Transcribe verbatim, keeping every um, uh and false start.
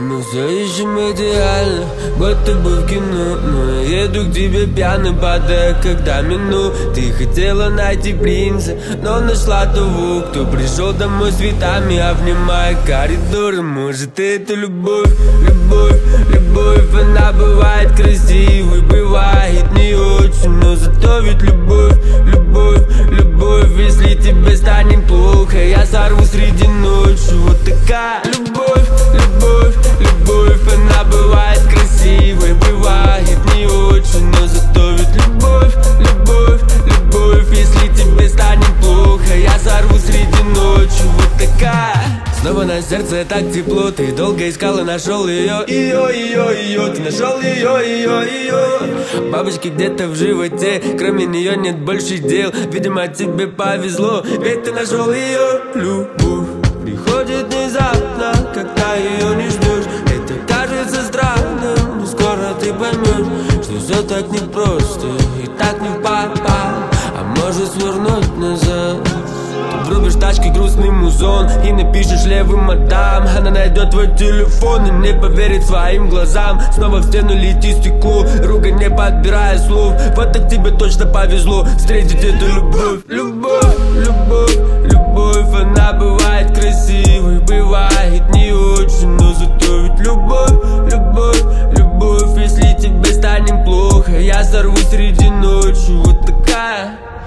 мы все ищем идеально, будто бы в кино. Но я еду к тебе пьяный, падая, когда мину. Ты хотела найти принца, но нашла того, кто пришел домой с цветами, обнимая коридоры. Может, это любовь, любовь, любовь. Она бывает красивой, бывает не очень, но зато ведь любовь, любовь, любовь. Если тебе станет плохо, я сорву среди ночи. Вот такая любовь, любовь, любовь. Она бывает красивой, бывает не очень, но зато ведь любовь, любовь, любовь. Если тебе станет плохо, я сорву среди ночи. Вот такая. Снова на сердце так тепло, ты долго искал и нашел ее. Ее, ее, ее, ты нашел ее, ее, ее. Бабочки где-то в животе, кроме нее нет больше дел. Видимо, тебе повезло, ведь ты нашел ее. Любовь приходит внезапно, когда ее не ждешь. Это кажется странным, но скоро ты поймешь, что все так непросто и так не в попад. А может свернуть назад. Врубишь тачки грустный музон и напишешь левым мадам. Она найдет твой телефон и не поверит своим глазам. Снова в стену летит стекло, ругань не подбирая слов. Вот так тебе точно повезло встретить эту любовь. Любовь, любовь, любовь. Она бывает красивой, бывает не очень, но зато ведь любовь, любовь, любовь. Если тебе станет плохо, я сорву среди ночи. Вот такая.